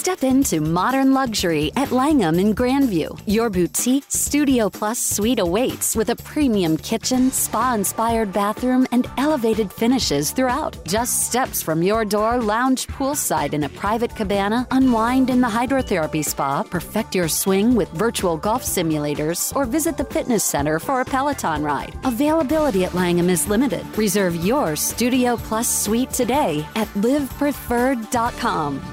Step into modern luxury at Langham in Grandview. Your boutique Studio Plus suite awaits with a premium kitchen, spa-inspired bathroom, and elevated finishes throughout. Just steps from your door, lounge poolside in a private cabana, unwind in the hydrotherapy spa, perfect your swing with virtual golf simulators, or visit the fitness center for a Peloton ride. Availability at Langham is limited. Reserve your Studio Plus suite today at livepreferred.com.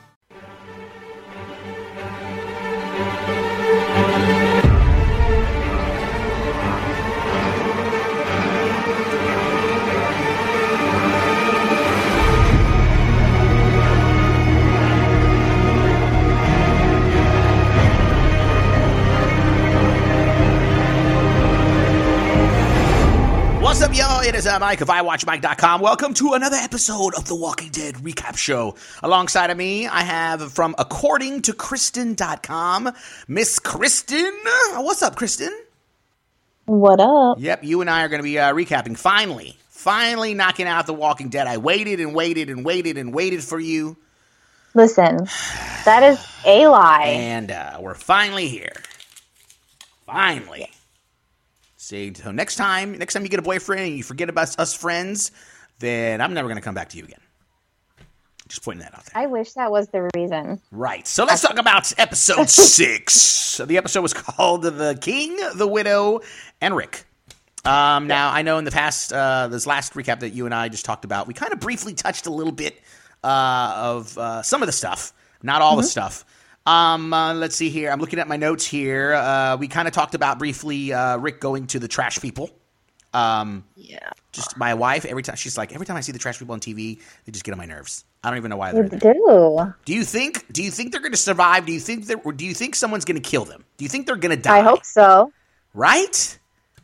What's up, y'all? It is Mike of iWatchMike.com. Welcome to another episode of The Walking Dead Recap Show. Alongside of me, I have from AccordingToKristen.com, Miss Kristen. What's up, Kristen? What up? Yep, you and I are going to be recapping. Finally knocking out The Walking Dead. I waited for you. Listen, that is a lie. And we're finally here. Finally. See, so next time you get a boyfriend and you forget about us friends, then I'm never going to come back to you again. Just pointing that out there. I wish that was the reason. Right. So let's talk about episode 6. So the episode was called The King, the Widow, and Rick. Now, I know in the past, this last recap that you and I just talked about, we kind of briefly touched a little bit of some of the stuff, not all the stuff. Let's see here. I'm looking at my notes here. We kind of talked about briefly Rick going to the trash people. Just my wife, every time I see the trash people on TV, they just get on my nerves. I don't even know why they're there. Do you think they're going to survive? Do you think someone's going to kill them? Do you think they're going to die? I hope so. Right?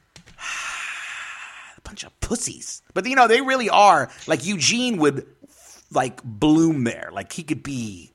A bunch of pussies. But they really are. Like Eugene would like bloom there. Like he could be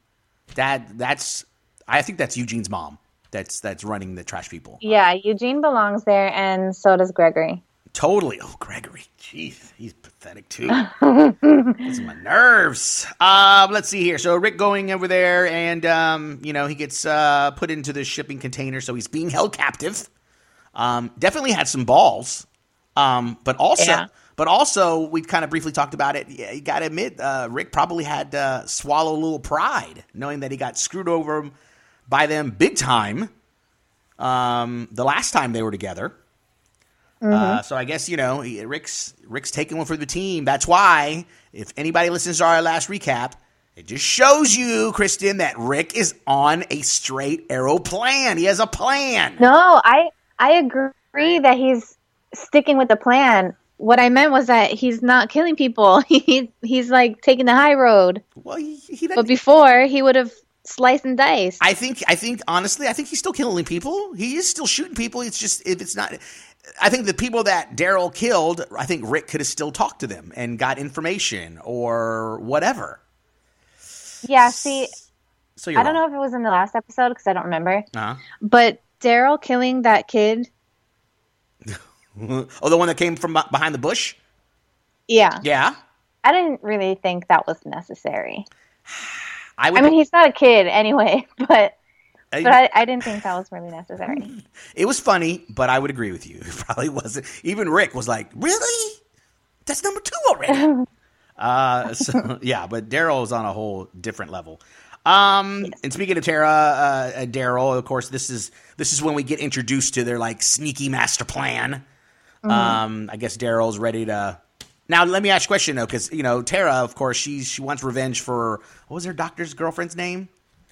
I think that's Eugene's mom that's running the trash people. Yeah, Eugene belongs there, and so does Gregory. Totally. Oh, Gregory. Jeez, he's pathetic, too. Gets my nerves. Let's see here. So Rick going over there, and, he gets put into the shipping container, so he's being held captive. Definitely had some balls. But also, we kind of briefly talked about it. Yeah, you got to admit, Rick probably had to swallow a little pride, knowing that he got screwed over by them big time the last time they were together. So I guess, Rick's taking one for the team. That's why, if anybody listens to our last recap, it just shows you, Kristen, that Rick is on a straight arrow plan. He has a plan. No, I agree that he's sticking with the plan. What I meant was that he's not killing people. He's like taking the high road. Well, but before he would have sliced and diced. I think honestly, he's still killing people. He is still shooting people. It's just if it's not. I think the people that Daryl killed, I think Rick could have still talked to them and got information or whatever. Yeah. See, so I don't know if it was in the last episode because I don't remember. Uh-huh. But Daryl killing that kid. Oh, the one that came from behind the bush? Yeah. Yeah? I didn't really think that was necessary. I mean, he's not a kid anyway, but I didn't think that was really necessary. It was funny, but I would agree with you. It probably wasn't. Even Rick was like, really? That's number 2 already. But Daryl is on a whole different level. Yes. And speaking of Daryl, of course, this is when we get introduced to their like sneaky master plan. I guess Daryl's ready to. Now, let me ask you a question though, because Tara, of course, she wants revenge for what was her doctor's girlfriend's name?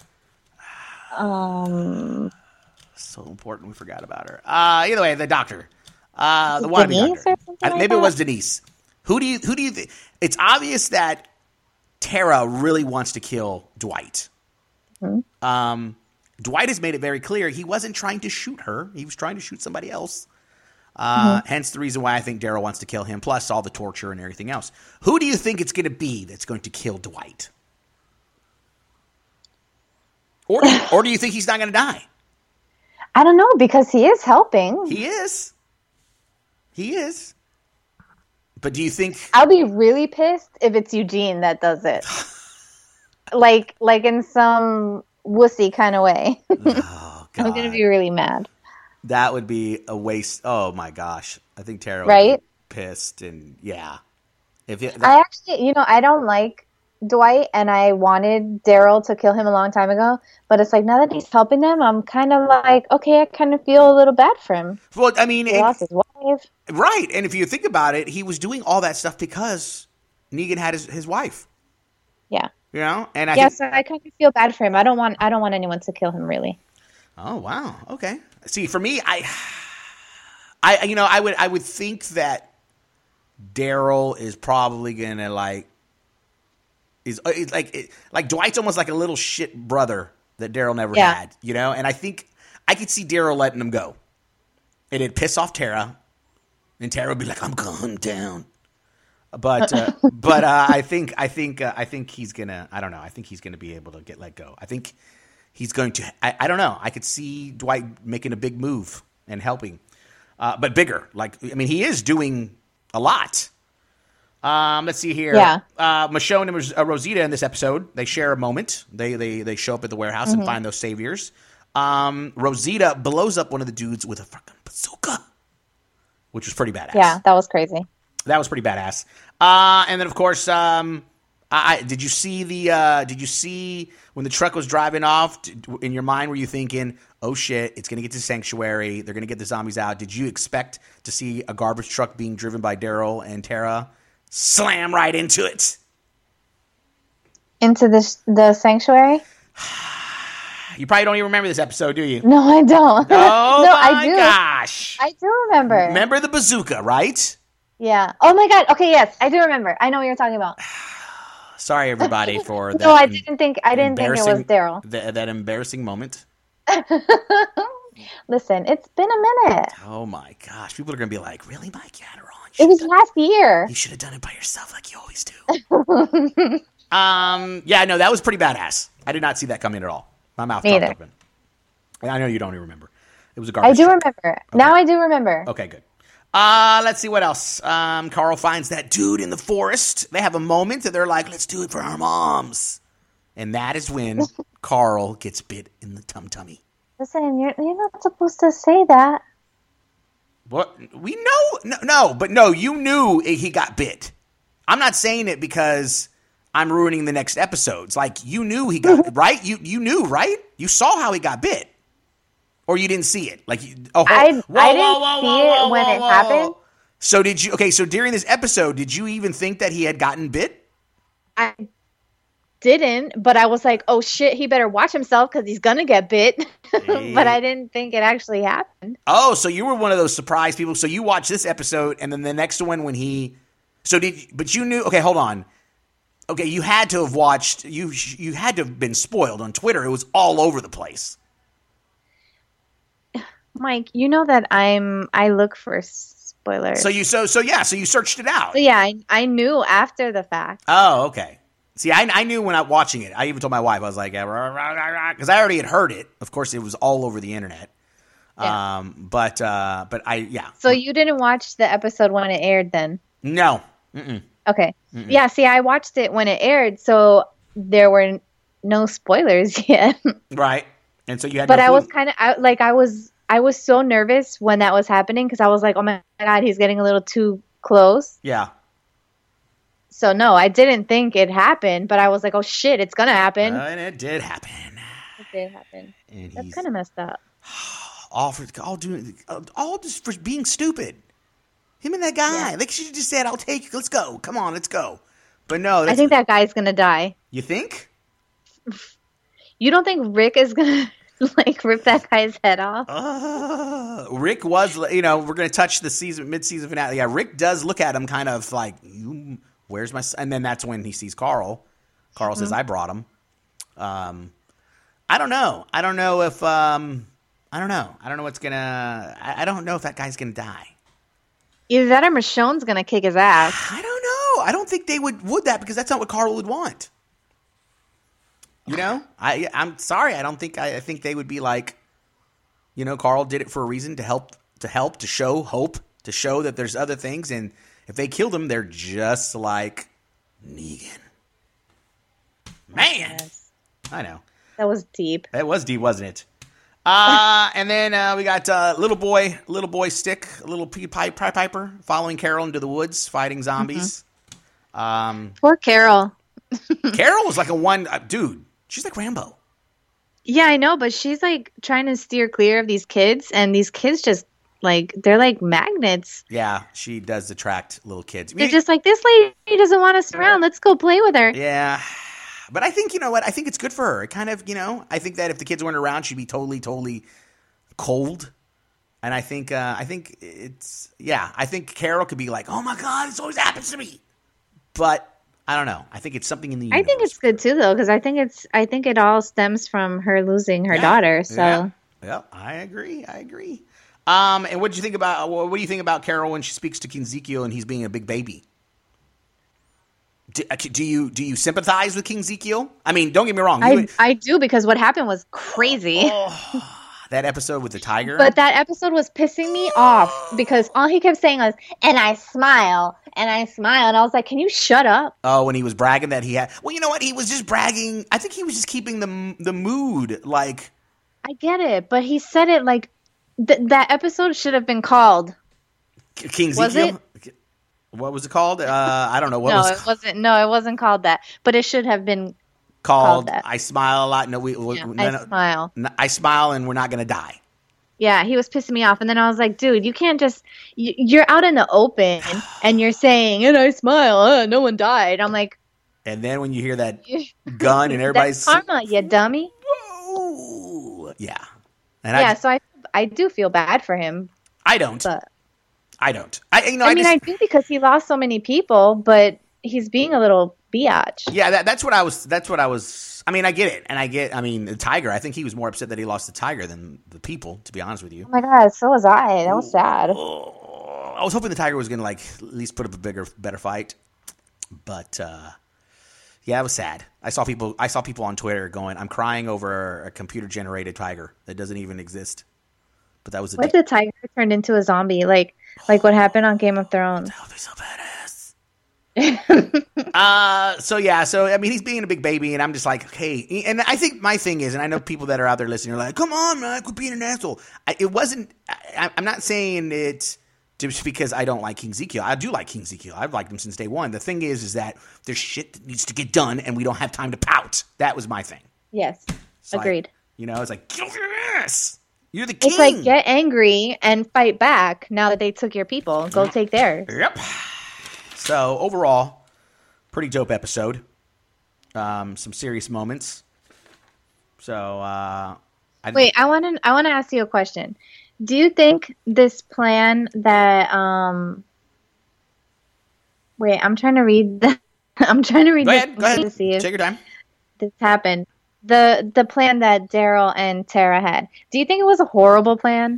So important, we forgot about her. Either way, the doctor, the wannabe doctor. Maybe it was Denise. Who do you think? It's obvious that Tara really wants to kill Dwight. Mm-hmm. Dwight has made it very clear he wasn't trying to shoot her. He was trying to shoot somebody else. Hence the reason why I think Daryl wants to kill him, plus all the torture and everything else. Who do you think it's going to be that's going to kill Dwight? Or do you think he's not going to die? I don't know, because he is helping. He is. But do you think... I'll be really pissed if it's Eugene that does it. like in some wussy kind of way. Oh, God. I'm going to be really mad. That would be a waste. Oh, my gosh. I think Tara would be pissed. And, yeah. I actually, I don't like Dwight, and I wanted Daryl to kill him a long time ago. But it's like, now that he's helping them, I'm kind of like, okay, I kind of feel a little bad for him. Well, I mean, he lost his wife. Right. And if you think about it, he was doing all that stuff because Negan had his wife. Yeah. And so I kind of feel bad for him. I don't want anyone to kill him, really. Oh, wow. Okay. See, for me, I would think that Daryl is probably gonna like Dwight's almost like a little shit brother that Daryl never had, and I think I could see Daryl letting him go. It'd piss off Tara, and Tara would be like, "I'm going down." But I think he's gonna. I don't know. I think he's gonna be able to get let go. I think he's going to. I don't know. I could see Dwight making a big move and helping, but bigger. He is doing a lot. Let's see here. Yeah. Michonne and Rosita in this episode, they share a moment. They show up at the warehouse and find those saviors. Rosita blows up one of the dudes with a fucking bazooka, which was pretty badass. Yeah, that was crazy. That was pretty badass. And then of course, did you see when the truck was driving off? In your mind, were you thinking, "Oh shit, it's gonna get to Sanctuary. They're gonna get the zombies out"? Did you expect to see a garbage truck being driven by Daryl and Tara slam right into it? Into the Sanctuary? You probably don't even remember this episode, do you? No, I don't. Oh no, my I do. gosh! I do remember. Remember the bazooka, right? Yeah. Oh my god. Okay. Yes, I do remember. I know what you're talking about. Sorry, everybody, for that. No, I didn't think it was Daryl. That embarrassing moment. Listen, it's been a minute. Oh my gosh, people are gonna be like, "Really, Mike Adderon? It was last year. You should have done it by yourself, like you always do." Yeah, no, that was pretty badass. I did not see that coming at all. My mouth dropped open. I know you don't even remember. It was a garbage. I do remember. Okay. Now I do remember. Okay, good. Let's see what else. Carl finds that dude in the forest. They have a moment that they're like, "Let's do it for our moms," and that is when Carl gets bit in the tummy. Listen, you're not supposed to say that. What? We know, no, you knew he got bit. I'm not saying it because I'm ruining the next episodes. Like, you knew he got right. You knew, right? You saw how he got bit, or you didn't see it. Like, I didn't see it when it happened. So did you? Okay, so during this episode, did you even think that he had gotten bit? I didn't, but I was like, "Oh shit, he better watch himself because he's gonna get bit." But I didn't think it actually happened. Oh, so you were one of those surprised people. So you watched this episode, and then the next one when he. So but you knew? Okay, hold on. Okay, you had to have watched. You had to have been spoiled on Twitter. It was all over the place. Mike, you know that I look for spoilers. So you searched it out. So yeah, I knew after the fact. Oh, okay. See, I knew when I was watching it. I even told my wife, I was like, because I already had heard it. Of course, it was all over the internet. Yeah. But yeah. So you didn't watch the episode when it aired then? No. Mm-mm. Okay. Mm-mm. Yeah, see, I watched it when it aired, so there were no spoilers yet. Right. And so you had. But I was kind of I was so nervous when that was happening because I was like, oh my god, he's getting a little too close. Yeah. So no, I didn't think it happened, but I was like, oh shit, it's gonna happen. And it did happen. It did happen. And that's kind of messed up. All just for being stupid. Him and that guy. Yeah. They should have just said, "I'll take you. Let's go. Come on, let's go." But no, I think that guy's gonna die. You think? You don't think Rick is gonna rip that guy's head off? Rick was, we're gonna touch the mid-season finale. Yeah, Rick does look at him kind of like, "Where's my son?" And then that's when he sees Carl. Carl says, "I brought him." I don't know. I don't know if I don't know. I don't know what's gonna. I don't know if that guy's gonna die. Either that or Michonne's gonna kick his ass. I don't know. I don't think they would that because that's not what Carl would want. I'm sorry. I think they would be like, Carl did it for a reason to help, to show hope, to show that there's other things. And if they killed him, they're just like Negan. Man, yes. I know. That was deep. That was deep, wasn't it? And then we got little boy Stick, a little piper following Carol into the woods, fighting zombies. Poor Carol. Carol was like dude. She's like Rambo. Yeah, I know, but she's like trying to steer clear of these kids, and these kids just like they're like magnets. Yeah, she does attract little kids. They're just like, this lady doesn't want us around. Let's go play with her. Yeah. But I think, you know what? I think it's good for her. It kind of, I think that if the kids weren't around, she'd be totally, totally cold. And I think I think Carol could be like, oh my God, this always happens to me. But I don't know. I think it's something in the universe. I think it's good too, though, because I think it all stems from her losing her daughter. So yeah, I agree. And what do you think about Carol when she speaks to King Ezekiel and he's being a big baby? Do you sympathize with King Ezekiel? I mean, don't get me wrong. I do, because what happened was crazy. That episode with the tiger? But that episode was pissing me off because all he kept saying was, and I smile. And I was like, can you shut up? Oh, when he was bragging that he had... Well, you know what? He was just bragging. I think he was just keeping the mood, like... I get it, but he said it like... that episode should have been called... King Ezekiel? Was it? What was it called? I don't know. It wasn't. No, it wasn't called that. But it should have been called that. I smile a lot. No, smile. I smile, and we're not going to die. Yeah, he was pissing me off, and then I was like, "Dude, you can't just. You're out in the open, and you're saying, and I smile. No one died." I'm like. And then when you hear that gun, and everybody's that's karma, you dummy. Whoa. Yeah. And so I do feel bad for him. I don't. But I don't. I do because he lost so many people, but he's being a little biatch. Yeah, that's what I was. I mean, I get it, and the tiger. I think he was more upset that he lost the tiger than the people. To be honest with you. Oh my God, so was I. That was sad. I was hoping the tiger was going to at least put up a better fight, but yeah, it was sad. I saw people on Twitter going, "I'm crying over a computer generated tiger that doesn't even exist." But that was what if the tiger turned into a zombie, like what happened on Game of Thrones? That would be so badass. So I mean, he's being a big baby, and I'm just like, hey. And I think my thing is, and I know people that are out there listening are like, come on, man, quit being an asshole. I'm not saying it just because I don't like King Ezekiel. I do like King Ezekiel. I've liked him since day one. The thing is that there's shit that needs to get done, and we don't have time to pout. That was my thing. Yes, agreed. It's like, get off your ass. You're the king. It's like, get angry and fight back now that they took your people. Go take theirs. Yep. So, overall, pretty dope episode. Some serious moments. So, wait, I want to ask you a question. Do you think this plan that wait, I'm trying to read Go ahead. To see if take your time. This happened. The plan that Daryl and Tara had. Do you think it was a horrible plan?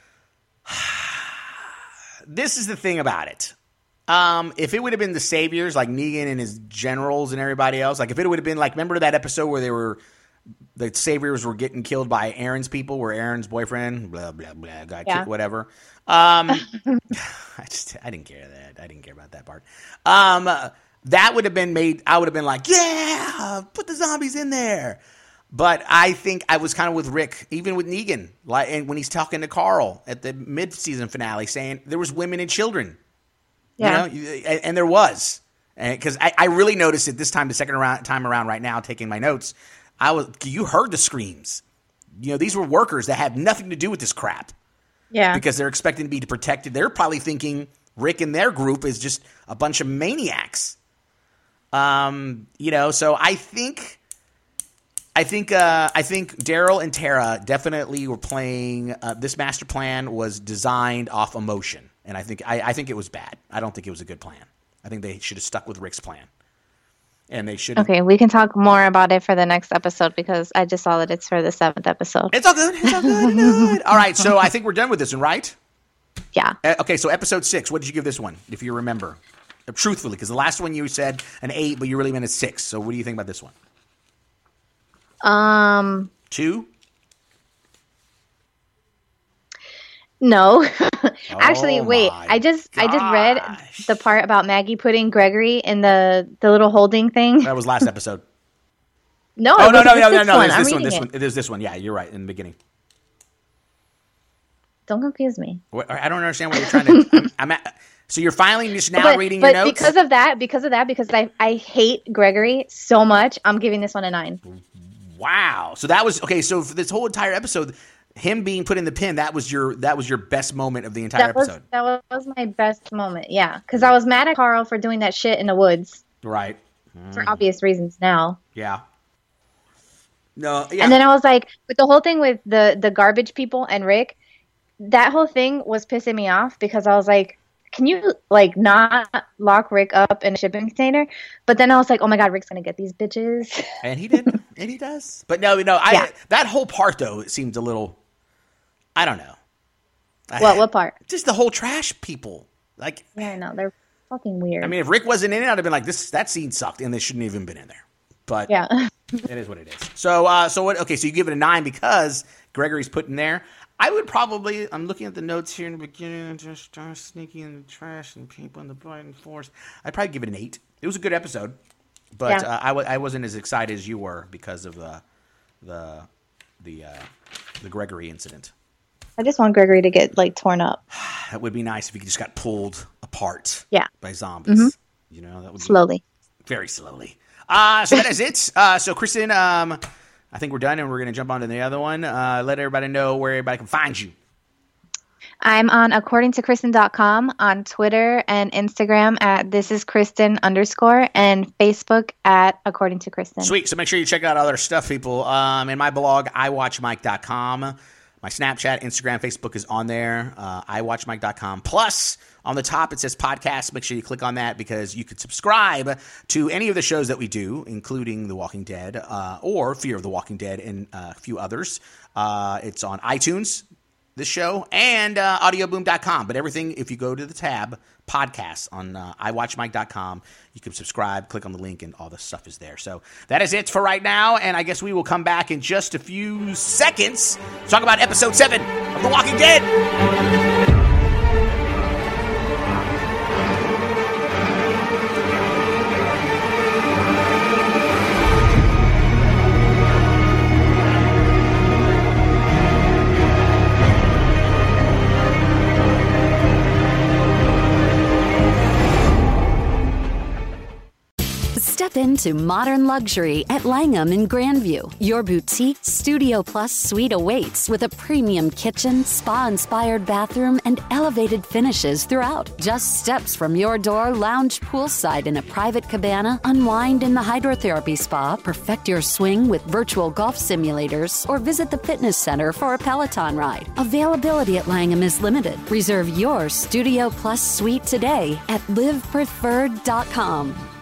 This is the thing about it. If it would have been the saviors, like Negan and his generals and everybody else, like if it would have been like, remember that episode where the saviors were getting killed by Aaron's people, where Aaron's boyfriend, blah, blah, blah, got killed, whatever. I didn't care that. I didn't care about that part. That would have been made, I would have been like, yeah, put the zombies in there. But I think I was kind of with Rick, even with Negan, and when he's talking to Carl at the mid-season finale, saying there was women and children. Yeah. And there was. Because I really noticed it this time, the second time around right now, taking my notes, you heard the screams. These were workers that had nothing to do with this crap. Yeah. Because they're expecting to be protected. They're probably thinking Rick and their group is just a bunch of maniacs. So I think Daryl and Tara definitely were playing. This master plan was designed off emotion, and I think it was bad. I don't think it was a good plan. I think they should have stuck with Rick's plan, and they should. Okay, we can talk more about it for the next episode because I just saw that it's for the 7th episode. It's all good. All right, so I think we're done with this one, right? Yeah. Okay, so episode 6. What did you give this one, if you remember? Truthfully, because the last one you said an 8, but you really meant a 6. So what do you think about this one? 2? No. Actually, wait. I just read the part about Maggie putting Gregory in the little holding thing. That was last episode. No, no. There's this one. Yeah, you're right in the beginning. Don't confuse me. I don't understand what you're trying to. So you're finally just now reading your notes? Because of that, because I hate Gregory so much, I'm giving this one a 9. Wow. So that was okay. So for this whole entire episode, him being put in the pen, that was your best moment of the entire episode. That was my best moment. Yeah, because I was mad at Carl for doing that shit in the woods. Right. For obvious reasons now. Yeah. No. Yeah. And then I was like, with the whole thing with the garbage people and Rick, that whole thing was pissing me off because I was like, can you like not lock Rick up in a shipping container? But then I was like, oh my God, Rick's gonna get these bitches. And he did, and he does. But no, that whole part though, it seems a little, I don't know. What part? Just the whole trash people. Like, yeah, I know, they're fucking weird. I mean, if Rick wasn't in it, I'd have been like, that scene sucked, and they shouldn't even been in there. But yeah, it is what it is. So what? Okay, so you give it a 9 because Gregory's put in there. I would probably, I'm looking at the notes here in the beginning, just start sneaking in the trash and people in the Brighton Forest. I'd probably give it an 8. It was a good episode, but I wasn't as excited as you were because of the Gregory incident. I just want Gregory to get like torn up. That would be nice if he just got pulled apart by zombies. Mm-hmm. You know, that would slowly. Very slowly. So that is it. So Kristen, I think we're done, and we're going to jump on to the other one. Let everybody know where everybody can find you. I'm on accordingtokristen.com, on Twitter and Instagram at thisiskristen_ and Facebook at According to Kristen. Sweet. So make sure you check out other stuff, people. In my blog, iwatchmike.com. My Snapchat, Instagram, Facebook is on there, iwatchmike.com. Plus, on the top, it says podcast. Make sure you click on that because you could subscribe to any of the shows that we do, including The Walking Dead or Fear of the Walking Dead and a few others. It's on iTunes, this show, and audioboom.com. But everything, if you go to the tab, podcasts on iwatchmike.com, you can subscribe, click on the link, and all the stuff is there. So that is it for right now, and I guess we will come back in just a few seconds to talk about episode 7 of The Walking Dead. Step into modern luxury at Langham in Grandview. Your boutique Studio Plus suite awaits with a premium kitchen, spa-inspired bathroom, and elevated finishes throughout. Just steps from your door, lounge poolside in a private cabana, unwind in the hydrotherapy spa, perfect your swing with virtual golf simulators, or visit the fitness center for a Peloton ride. Availability at Langham is limited. Reserve your Studio Plus suite today at livepreferred.com.